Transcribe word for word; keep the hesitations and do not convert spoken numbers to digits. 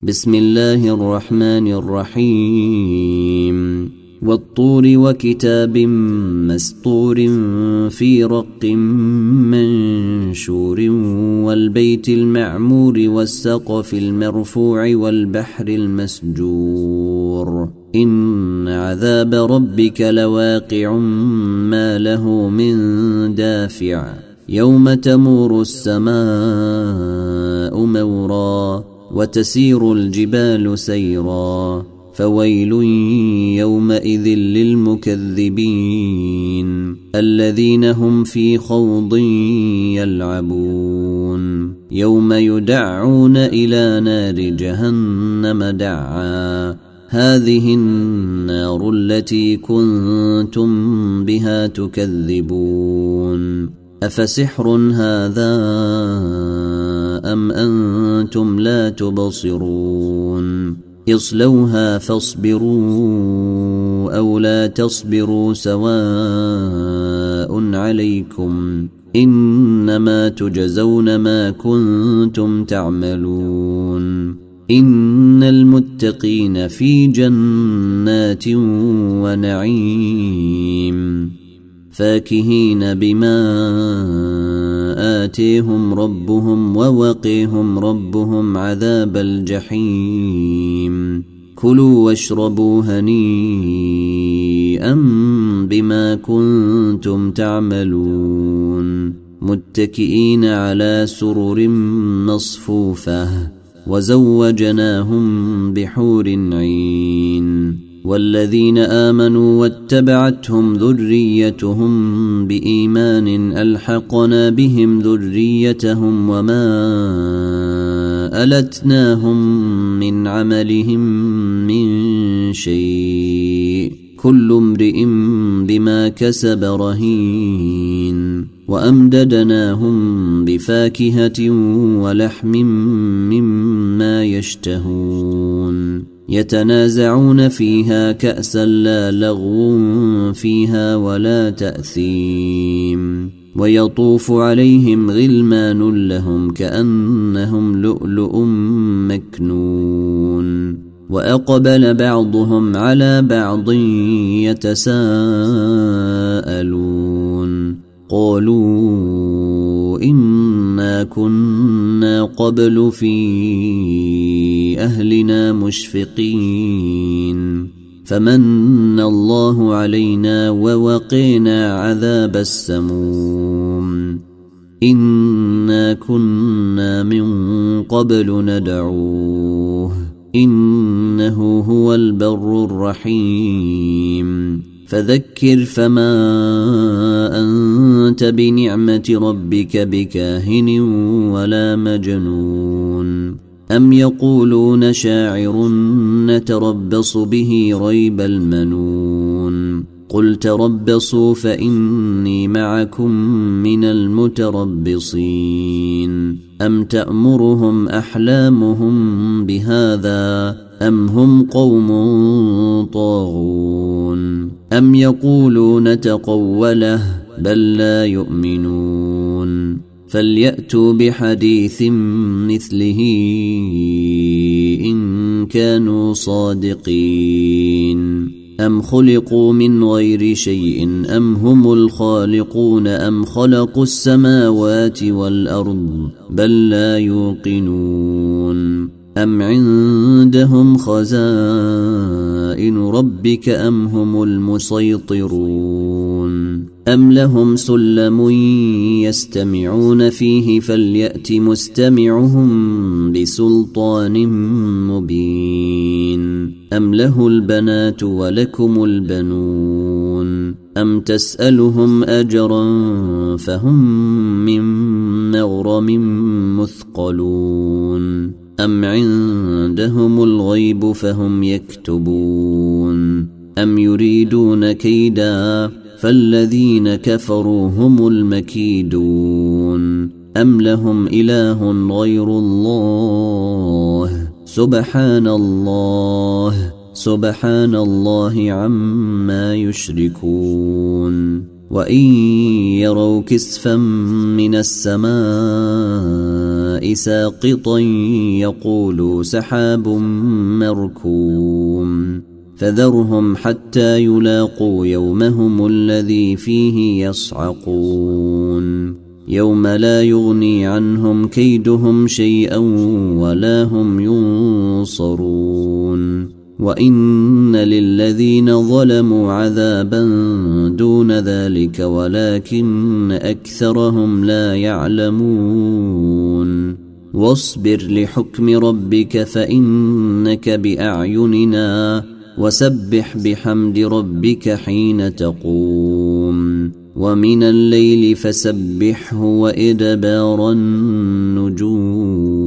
بسم الله الرحمن الرحيم والطور وكتاب مسطور في رق منشور والبيت المعمور والسقف المرفوع والبحر المسجور إن عذاب ربك لواقع ما له من دافع يوم تمور السماء مورا وتسير الجبال سيرا فويل يومئذ للمكذبين الذين هم في خوض يلعبون يوم يدعون إلى نار جهنم دعا هذه النار التي كنتم بها تكذبون أفسحر هذا أم أنتم لا تبصرون اصلوها فاصبروا أو لا تصبروا سواء عليكم إنما تجزون ما كنتم تعملون إن المتقين في جنات ونعيم فاكهين بما آتيهم ربهم ووقيهم ربهم عذاب الجحيم كلوا واشربوا هنيئا بما كنتم تعملون متكئين على سرر مصفوفة وزوجناهم بحور عين والذين آمنوا واتبعتهم ذريتهم بإيمان ألحقنا بهم ذريتهم وما ألتناهم من عملهم من شيء كل امرئ بما كسب رهين وأمددناهم بفاكهة ولحم مما يشتهون يتنازعون فيها كأسا لا لغو فيها ولا تأثيم ويطوف عليهم غلمان لهم كأنهم لؤلؤ مكنون وأقبل بعضهم على بعض يتساءلون قالوا إنا كنا قبل في أهلنا مشفقين فمن الله علينا ووقينا عذاب السموم إنا كنا من قبل ندعوه إنه هو البر الرحيم فذكر فما أنت بنعمة ربك بكاهن ولا مجنون أم يقولون شاعر نتربص به ريب المنون قل تربصوا فإني معكم من المتربصين أم تأمرهم أحلامهم بهذا أم هم قوم طاغون أم يقولون تقوله بل لا يؤمنون فليأتوا بحديث مثله إن كانوا صادقين أم خلقوا من غير شيء أم هم الخالقون أم خلقوا السماوات والأرض بل لا يوقنون أم عندهم خزائن ربك أم هم المسيطرون أم لهم سلم يستمعون فيه فليأت مستمعهم بسلطان مبين أم له البنات ولكم البنون أم تسألهم أجرا فهم من مغرم مثقلون أم عندهم الغيب فهم يكتبون أم يريدون كيدا فالذين كفروا هم المكيدون أم لهم إله غير الله سبحان الله سبحان الله عما يشركون وإن يروا كسفا من السماء السماء ساقطا يقولوا سحاب مركوم فذرهم حتى يلاقوا يومهم الذي فيه يصعقون يوم لا يغني عنهم كيدهم شيئا ولا هم ينصرون وإن للذين ظلموا عذابا دون ذلك ولكن أكثرهم لا يعلمون واصبر لحكم ربك فإنك بأعيننا وسبح بحمد ربك حين تقوم ومن الليل فسبحه وإدبار النجوم